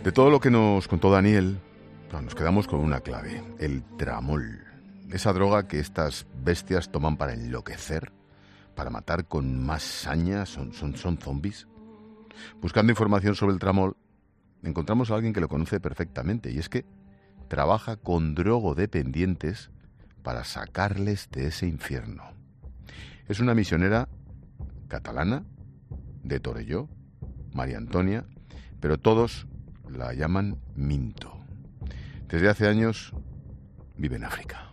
De todo lo que nos contó Daniel, nos quedamos con una clave, el tramol. Esa droga que estas bestias toman para enloquecer, para matar con más saña, son zombies. Buscando información sobre el tramol, encontramos a alguien que lo conoce perfectamente, y es que trabaja con drogodependientes para sacarles de ese infierno. Es una misionera catalana, de Torelló, María Antonia, pero todos la llaman Minto. Desde hace años vive en África.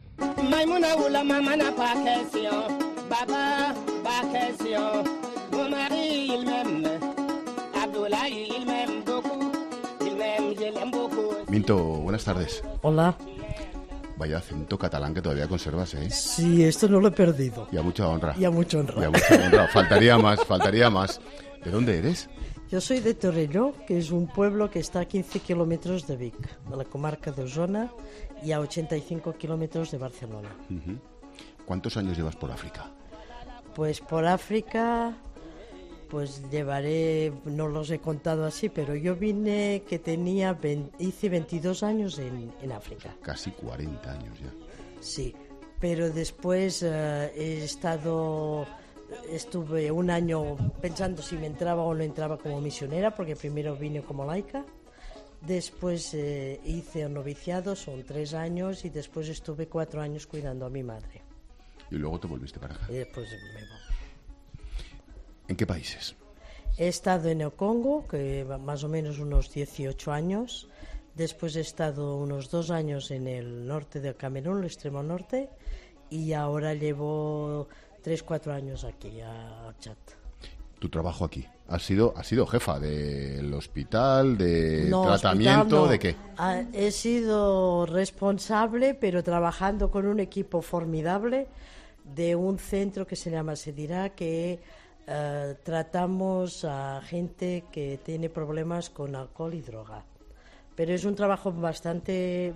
Minto, buenas tardes. Hola. Vaya acento catalán que todavía conservas, ¿eh? Sí, esto no lo he perdido. Y a mucha honra. Y a mucha honra. Y a mucha honra. Faltaría más. ¿De dónde eres? Yo soy de Torelló, que es un pueblo que está a 15 kilómetros de Vic, de la comarca de Osona, y a 85 kilómetros de Barcelona. Uh-huh. ¿Cuántos años llevas por África? Pues por África, pues llevaré, no los he contado así, pero yo vine que hice 22 años en África. Casi 40 años ya. Sí, pero después estuve un año pensando si me entraba o no entraba como misionera, porque primero vine como laica, después hice un noviciado, son 3 años, y después estuve 4 años cuidando a mi madre. ¿Y luego te volviste para acá? Y después me voy. ¿En qué países? He estado en el Congo, que más o menos unos 18 años, después he estado unos 2 años en el norte del Camerún, el extremo norte, y ahora llevo 3-4 años aquí, a Chad. ¿Tu trabajo aquí? ¿Has sido jefa del hospital, de no, tratamiento, hospital no. de qué? He sido responsable, pero trabajando con un equipo formidable de un centro que se llama Sedirá, que tratamos a gente que tiene problemas con alcohol y droga. Pero es un trabajo bastante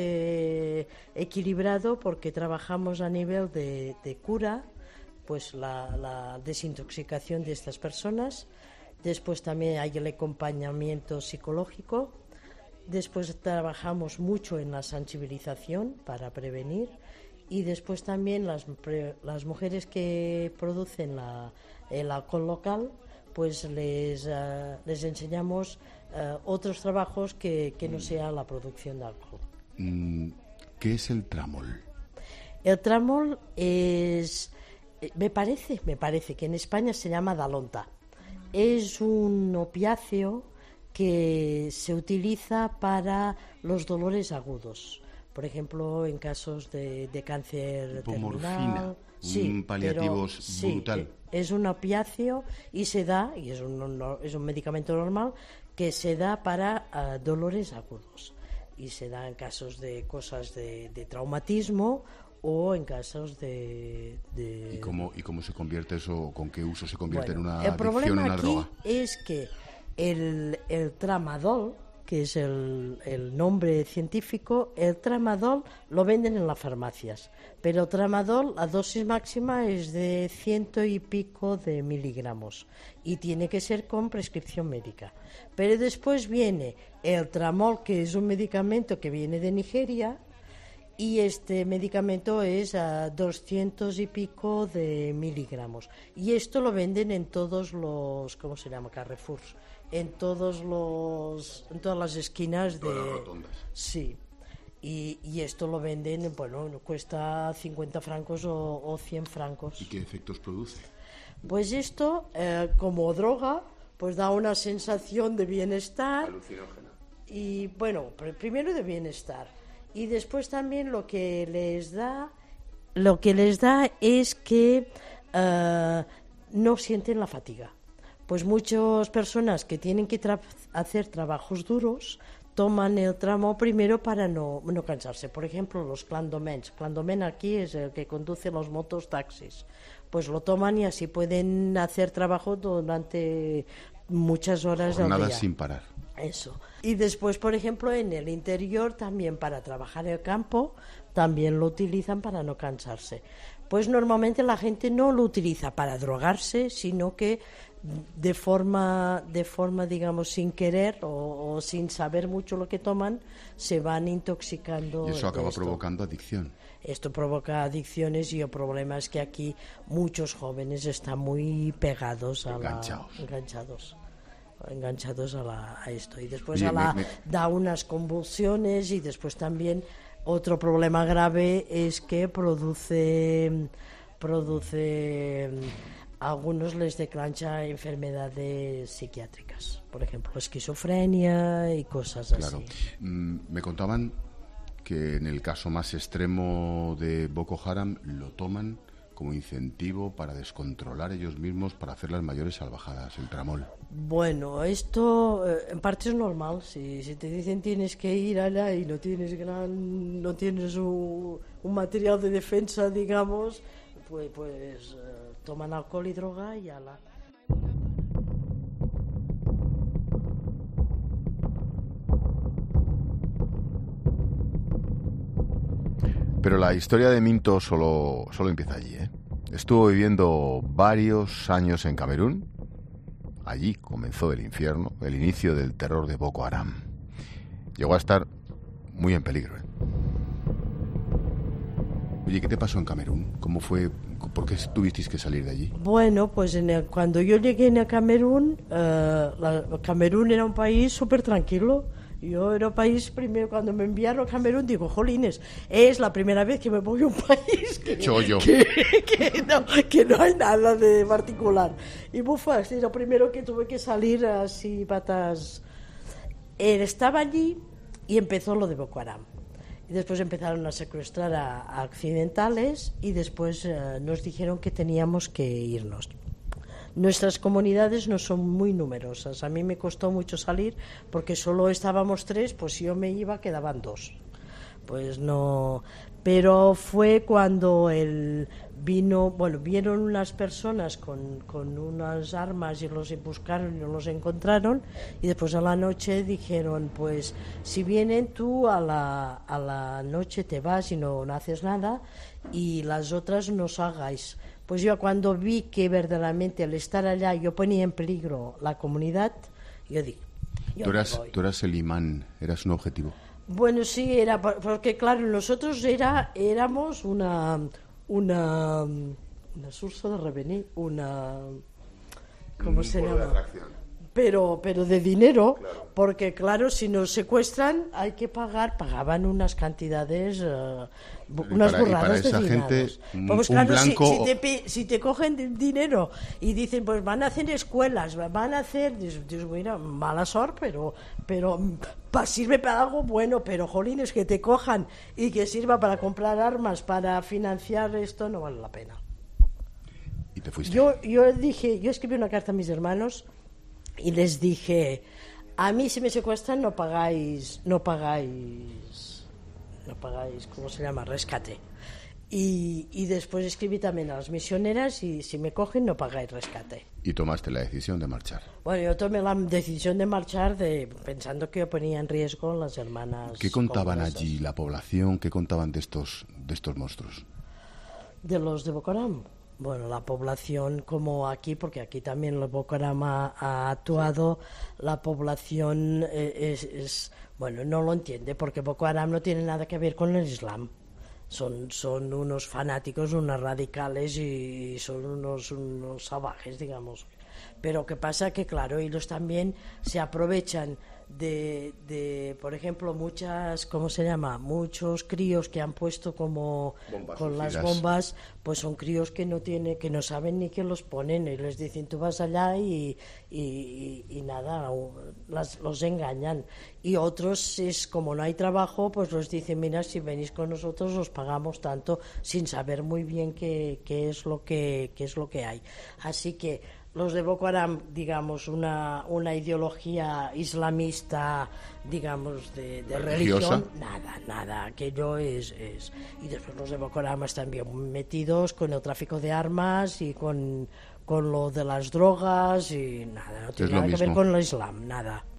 equilibrado, porque trabajamos a nivel de cura, pues la desintoxicación de estas personas. Después también hay el acompañamiento psicológico. Después trabajamos mucho en la sensibilización para prevenir. Y después también las mujeres que producen el alcohol local, pues les enseñamos otros trabajos que no sea la producción de alcohol. ¿Qué es el tramol? El tramol es, me parece que en España se llama Dalonta. Es un opiáceo que se utiliza para los dolores agudos. Por ejemplo, en casos de cáncer terminal. Morfina, un paliativo brutal. Sí, es un opiáceo y se da, y es un medicamento normal, que se da para dolores agudos. Y se da en casos de cosas de traumatismo o en casos de... ¿Y cómo se convierte eso? ¿Con qué uso se convierte en una adicción, una droga? El problema aquí es que el tramadol, que es el nombre científico, el tramadol lo venden en las farmacias, pero el tramadol, la dosis máxima es de 100 y pico de miligramos y tiene que ser con prescripción médica. Pero después viene el tramol, que es un medicamento que viene de Nigeria, y este medicamento es a 200 y pico de miligramos. Y esto lo venden en todos los, ¿cómo se llama? Carrefours. En todas las esquinas de... Todas las rotondas. Sí. Y esto lo venden, bueno, cuesta 50 francos o 100 francos. ¿Y qué efectos produce? Pues esto, como droga, pues da una sensación de bienestar. Alucinógena. Y bueno, primero de bienestar. Y después también lo que les da es que no sienten la fatiga. Pues muchas personas que tienen que hacer trabajos duros toman el tramo primero para no cansarse. Por ejemplo, los clandomens. Clandomen aquí es el que conduce los motos taxis. Pues lo toman y así pueden hacer trabajo durante muchas horas al día. Jornadas sin parar. Eso. Y después, por ejemplo, en el interior también para trabajar el campo, también lo utilizan para no cansarse. Pues normalmente la gente no lo utiliza para drogarse, sino que de forma digamos, sin querer o pero sin saber mucho lo que toman, se van intoxicando. Y eso acaba provocando adicción. Esto provoca adicciones y el problema es que aquí muchos jóvenes están muy pegados enganchados a esto. Y después da unas convulsiones y después también otro problema grave es que produce algunos les declancha enfermedades psiquiátricas, por ejemplo esquizofrenia y cosas así. Me contaban que en el caso más extremo de Boko Haram lo toman como incentivo para descontrolar ellos mismos, para hacer las mayores salvajadas, el tramol. Bueno, esto en parte es normal. Si te dicen tienes que ir allá y no tienes un material de defensa, digamos, pues toman alcohol y droga y ala. Pero la historia de Minto solo empieza allí, ¿eh? Estuvo viviendo varios años en Camerún. Allí comenzó el infierno, el inicio del terror de Boko Haram. Llegó a estar muy en peligro, ¿eh? Oye, ¿qué te pasó en Camerún? ¿Cómo fue? ¿Por qué tuvisteis que salir de allí? Bueno, pues cuando yo llegué a Camerún, Camerún era un país súper tranquilo. Yo era un país, primero cuando me enviaron a Camerún, digo, jolines, es la primera vez que me voy a un país que no hay nada de particular. Y fue así, lo primero que tuve que salir así, patas. Estaba allí y empezó lo de Boko Haram. Y después empezaron a secuestrar a occidentales y después nos dijeron que teníamos que irnos. Nuestras comunidades no son muy numerosas. A mí me costó mucho salir porque solo estábamos 3, pues si yo me iba quedaban 2. Pues no. Pero fue cuando vieron unas personas con unas armas y los buscaron y no los encontraron y después a la noche dijeron, pues si vienen tú a la noche te vas y no haces nada y las otras no os hagáis. Pues yo cuando vi que verdaderamente al estar allá yo ponía en peligro la comunidad, yo dije... Tú eras el imán, eras un objetivo. Bueno, sí, era porque claro, nosotros éramos una surso de revenir, ¿cómo se llama? Pero de dinero, claro. Porque claro, si nos secuestran hay que pagaban unas cantidades, unas burradas de dinero. Pues claro, blanco... si te cogen dinero y dicen, pues van a hacer escuelas, van a hacer, Dios, mira, mala suerte, pero sirve para algo bueno, pero jolines, que te cojan y que sirva para comprar armas, para financiar esto, no vale la pena. ¿Y te fuiste? Yo escribí una carta a mis hermanos y les dije, a mí si me secuestran no pagáis, ¿cómo se llama? Rescate. Y después escribí también a las misioneras y si me cogen no pagáis rescate. ¿Y tomaste la decisión de marchar? Bueno, yo tomé la decisión de marchar pensando que ponía en riesgo las hermanas. ¿Qué contaban allí la población? ¿Qué contaban de estos monstruos? De los de Boko Haram. Bueno, la población como aquí, porque aquí también el Boko Haram ha actuado, la población bueno, no lo entiende, porque Boko Haram no tiene nada que ver con el Islam. Son unos fanáticos, unos radicales y son unos salvajes, digamos. Pero que pasa que, claro, ellos también se aprovechan de por ejemplo, muchos críos que han puesto como con las bombas, pues son críos que no saben ni que los ponen y les dicen tú vas allá y nada, los engañan. Y otros es como no hay trabajo, pues los dicen mira, si venís con nosotros os pagamos tanto, sin saber muy bien qué es lo que hay. Así que los de Boko Haram, digamos, una ideología islamista, digamos, de religión, nada, aquello es. Y después los de Boko Haram están bien metidos con el tráfico de armas y con lo de las drogas y nada, no tiene nada que ver con el Islam, nada.